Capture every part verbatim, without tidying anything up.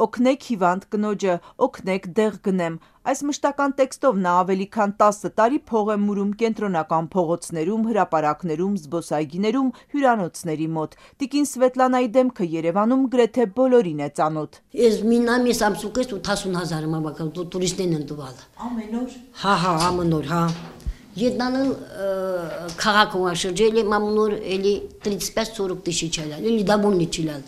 օգնեք հիվանդ կնոջը, օգնեք դեղ գնեմ։ Այս մշտական տեքստով նա ավելի քան տասը տարի փող է մուրում կենտրոնական փողոցներում, հրապարակներում, զբոսայգիներում, հյուրանոցների մոտ։ Տիկին Սվետլանայի դեմքը Երևանում գրեթե բոլորին է ծանոթ։ Ես մինամիս ամսուկես ութասուն հազար մաբակա տուրիստներն են տուալ։ Ամեն օր։ Հա, հա, ամեն օր, հա։ Ետնանը քաղաքում շրջել եմ ամեն օր էլի тридцать пять сорок тысяч ալալ, էլի դաբոննի չիլալ։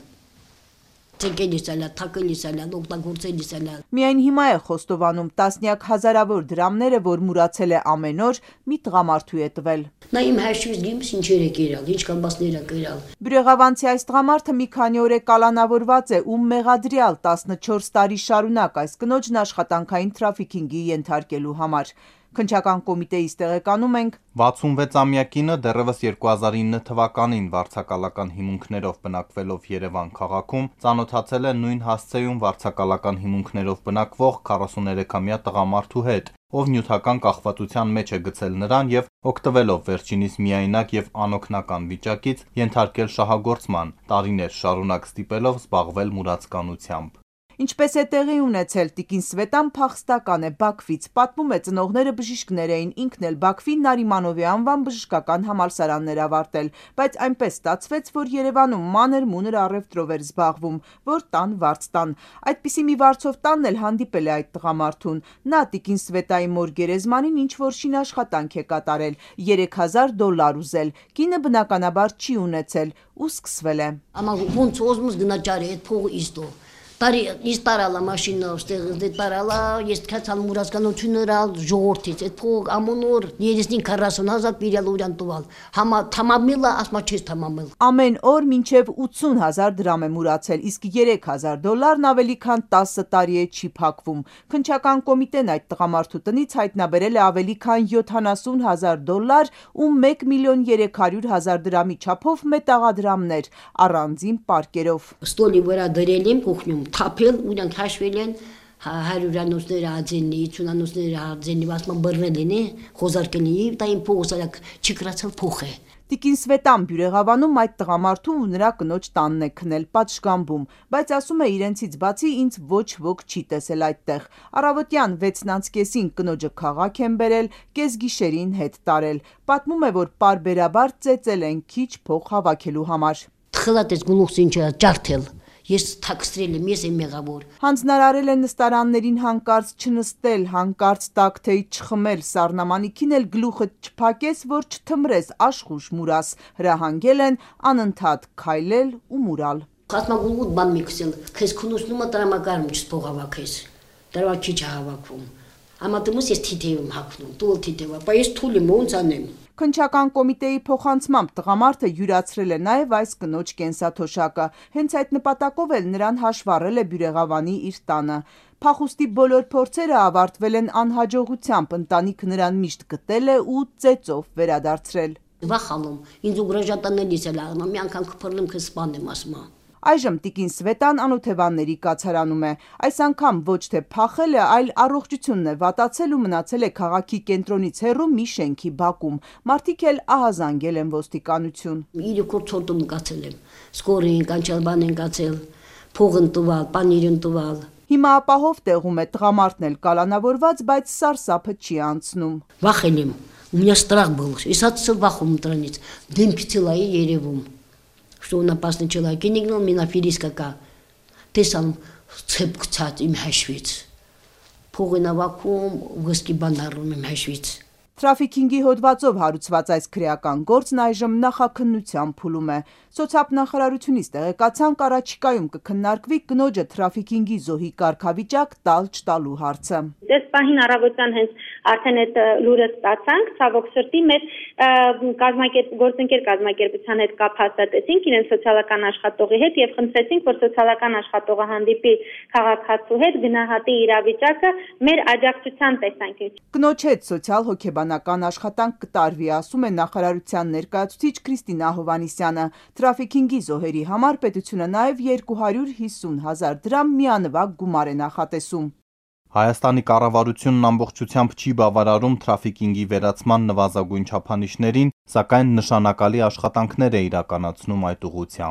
Թեկելիս ալալ, թակելիս ալալ, օգտագործելիս ալալ։ Միայն հիմա է խոստովանում տասնյակ հազարավոր դրամները, որ մուրացել է ամեն օր, մի տղամարդու է տվել։ Նա իմ հաշվից գիմս ինչեր է կերալ, ինչ կամբասներ է կերալ։ Բյուրեղավանցի այս տղամարդը մի քանի օր է կալանավորված է ու մեղադրյալ տասնչորս տարի շարունակ այս կնոջն աշխատանքային թրաֆիքինգի ենթարկելու համար։ Քննչական կոմիտեից տեղեկանում ենք վաթսունվեց-ամյա կինը դեռևս երկու հազար ինը թվականին վարձակալական հիմունքներով բնակվելով Երևան քաղաքում ծանոթացել է նույն հասցեում վարձակալական հիմունքներով բնակվող քառասուներեքամյա տղամարդու հետ, ով նյութական կախվածության մեջ է գցել նրան եւ օգտվելով վերջինիս միայնակ եւ անօգնական վիճակից ենթարկել շահագործման, տարիներ շարունակ ստիպելով զբաղվել մուրացկանությամբ։ Ինչպես է տեղի ունեցել, տիկին Սվետան փախստական է Բաքվից, պատմում է ծնողները բժիշկներ էին, ինքն էլ Բաքվի Նարիմանովի անվան բժշկական համալսարաններ ավարտել, բայց այնպես ստացվեց, որ Երևանում մանր-մունր առևտրով էր զբաղվում, որ տան վարձ տան։ Այդպիսի մի վարձով տանն էլ հանդիպել է այդ տղամարդուն։ Նա տիկին Սվետայի մոր գերեզմանին ինչ-որ շին աշխատանք է կատարել, երեք հազար դոլար ուզել, կինը բնականաբար չի ունեցել ու սկսվել է։ Ամա ոնց ոզմուս գնաճարի այդ փողը իստո։ Տարի իս տարալա մաշինով, ստեղыз դե տարալա, ես կացալ մուրացկանություն հրալ, ժողորդից, այդ փող ամոն օր երեսնին քառասուն հազար պիրյալ ուրյան տուալ, համա թամամիլը ասմա չես թամամիլ։ Ամեն օր մինչև ութսուն հազար դրամ է մուրացել, իսկ երեք հազար դոլարն ավելի քան տասը տարի է չի փակվում։ Քննչական կոմիտեն այդ տղամարդու տնից հայտնաբերել է ավելի քան յոթանասուն հազար դոլար ու մեկ միլիոն երեք հարյուր հազար դրամի չափով մետաղադրամներ, առանձին պարկերով։ Ստոլի վրա դրել եմ կուխնում թափել ուրանք հաշվել են հարյուրանոցները ածենի, ութանոցները ածենի, ասման բռնել են, խոզարկել են, դա իմ փողոսալակ չկրացել փող է։ Տիկին Սվետան Բյուրեղավանում այդ տղամարդու ու նրա կնոջ տանն է քնել պատշգամբում, բայց ասում է իրենցից բացի ինձ ոչ ոք չի տեսել այդտեղ։ Առավոտյան վեցն անց կեսին կնոջը քաղաք են բերել, կեսգիշերին հետ տարել։ Պատմում է, որ պարբերաբար ծեծել են քիչ փող հավաքելու համար։ Թխլատես գլուխս ինչա ջարդել։ Ես թաքսրել եմ, ես եմ մեղավոր։ Հանձնարարել է նստարաններին հանկարծ չնստել, հանկարծ տակթեյ չխմել, սառնամանիքին էլ գլուխը չփակես, որ չթմրես, աշխուժ մուրաս, հրահանգել են անընդհատ քայլել ու մուրալ։ Խասմագուլուտ բան մի քսել, քեզ քունուսնումը տրամակարում չփող հավաքես, դրա չի չհավաքվում։ Ամատումս ես թիթև եմ հագնում, տուլ թիթև, ապա ես թուլ եմ, ոնց անեմ։ Քննչական կոմիտեի փոխանցմամբ տղամարդը յուրացրել է նաև այս կնոջ կենսաթոշակը, հենց այդ նպատակով էլ նրան հաշվառել է Բյուրեղավանի իր տանը։ Փախուստի բոլոր փորձերը ավարտվել են անհաջողությամբ, ընտանիքը նրան միշտ գտել է ու ծեծով վերադարձրել։ Վախանում, ինձ ուգրաժատանելիս էլ աղնա, մի անգամ կփռնեմ քեզ սպանեմ ասմա։ Այժմ տիկին Սվետան անօթևանների կացարանում է։ Այս անգամ ոչ թե փախել է, այլ առողջությունն է վատացել ու մնացել է քաղաքի կենտրոնից հեռու մի շենքի բակում։ Մարդիկ էլ ահազանգել են ոստիկանություն։ Իրեք օր ցորտում կացել եմ։ Սկորին կանչալ բան են կացել, փողն տուալ, պանիրն տուալ։ Հիմա ապահով տեղում է տղամարդն էլ կալանավորված, բայց սարսափը չի անցնում։ Վախել եմ, у меня страх был, ես հացել վախում տրնից, դեմքիցել այ երևում։ Что он опасный человек, и не гнал меня филискака. Ты сам цеп кцат им хашвиц. Փողը նավակում, ուղսկի բանարում եմ հաշվից։ Թրաֆիքինգի հոդվածով հարուցված այս քրեական գործն այժմ նախաքննության փուլում է։ Սոցիալնախարարությունից տեղեկացանք առաջիկայում կքննարկվի կնոջը թրաֆիքինգի զոհի կարգավիճակ տալ չտալու հարցը։ Դες պահին առավոտյան հենց արդեն այդ լուրը ստացանք, ցավոք սրտի մեր կազմակերպ գործընկեր կազմակերպության հետ կապ հաստատեցինք իրեն սոցիալական աշխատողի հետ եւ խնդրեցինք, որ սոցիալական աշխատողը հանդիպի քաղաքացու հետ, գնահատի իրավիճակը մեր աջակցության տեսանկյունից։ Կնոջ հետ սոցիալ հոգեբանական աշխատանք կտարվի, ասում է նախարարության ներկայացուցիչ Քրիստինա Հովհաննիսյանը։ Թրաֆիքինգի զոհերի համար պետությունը նաև երկու հարյուր հիսուն հազար դրամ միանվագ գումար է նախատեսում։ Հայաստանի կառավարությունն ամբողջությամբ չի բավարարում թրաֆիքինգի վերացման նվազագույն չափանիշներին, սակայն նշանակալի աշխատանքներ է իրականացնում այդ ուղղությամբ։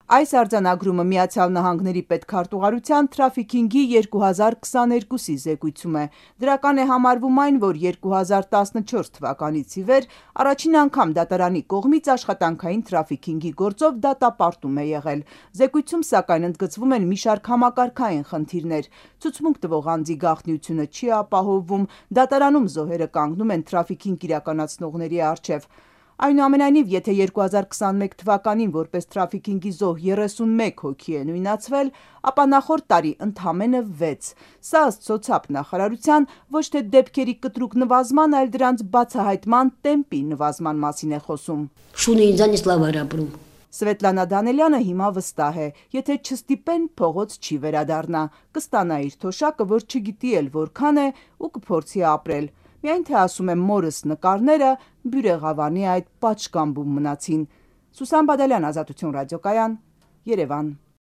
Այս արձանագրումը Միացյալ Նահանգների պետքարտուղարության թրաֆիքինգի երկու հազար քսաներկուսի զեկույցում է։ Դրական է համարվում այն, որ երկու հազար տասնչորս թվականից ի վեր առաջին անգամ դատարանի կողմից աշխատանքային թրաֆիքինգի գործով դատապարտում է եղել։ Զեկույցում սակայն ընդգծվում են մի շարք համակարգային խնդիրներ։ Ցուցմունք տվող անձի գաղտնիությունը չի ապահովվում, դատարանում զոհերը կանգնում են թրաֆիքինգ իրականացնողների առջև։ Այնուամենայնիվ, եթե երկու հազար քսանմեկ թվականին որպես թրաֆիքինգի զոհ երեսունմեկ հոգի է նույնացվել, ապա նախորդ տարի ընդամենը վեց։ Սա ըստ սոցապ նախարարության ոչ թե դեպքերի կտրուկ նվազման, այլ դրանց բացահայտման տեմպի նվազման մասին է խոսում։ Շունը ինձանից լավ էր ապրում։ Սվետլանա Դանելյանը հիմա վստահ է, եթե չստիպեն, փողոց չի վերադառնա, կստանա իր թոշակը, որ չգիտի էլ որքան է ու կփորձի ապրել։ Միայն թե ասում եմ մորս նկարները բյուրեղավանի այդ պատշգամբում մնացին։ Սուսան Բադալյան, Ազատություն ռադիոկայան, Երևան։